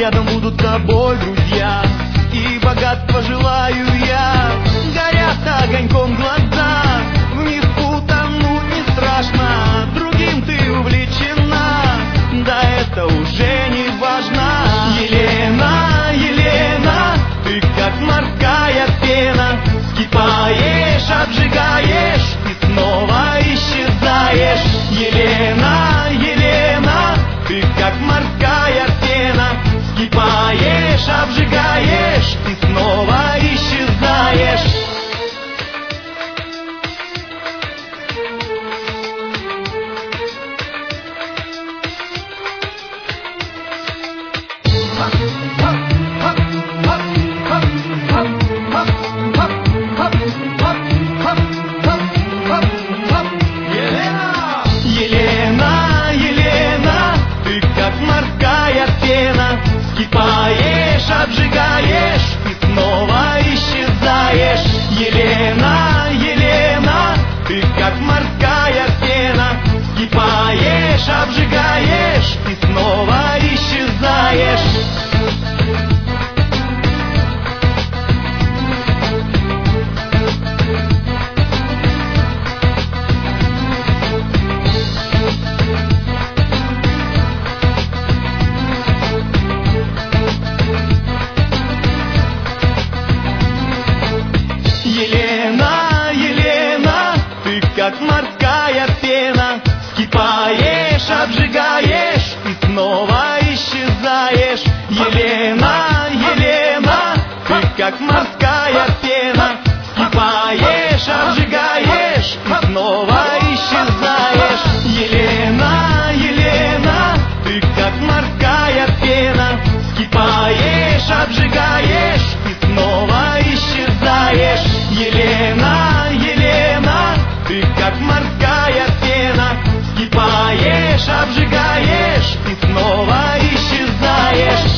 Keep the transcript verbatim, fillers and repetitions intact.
рядом будут тобой друзья, и богатства желаю я. Горят огоньком глаза, в них утонуть не страшно, другим ты увлечена, да это уже не важно. Елена, Елена, ты как морская пена, вскипаешь, обжигаешь и снова исчезаешь. Елена, Елена, ты как морская пена, вскипаешь, обжигаешь и снова исчезаешь. Елена, Елена, ты как морская пена, вскипаешь, обжигаешь и снова исчезаешь. Елена, Елена, ты как морская пена, вскипаешь, обжигаешь и снова исчезаешь. Елена, Елена, ты как морская пена, вскипаешь, обжигаешь и снова исчезаешь. Елена, Елена, ты как морская пена, вскипаешь, обжигаешь и снова исчезаешь. Елена, Елена, ты как морская пена, вскипаешь, обжигаешь и снова исчезаешь. Елена, Елена, ты как морская пена, вскипаешь, обжигаешь и снова исчезаешь.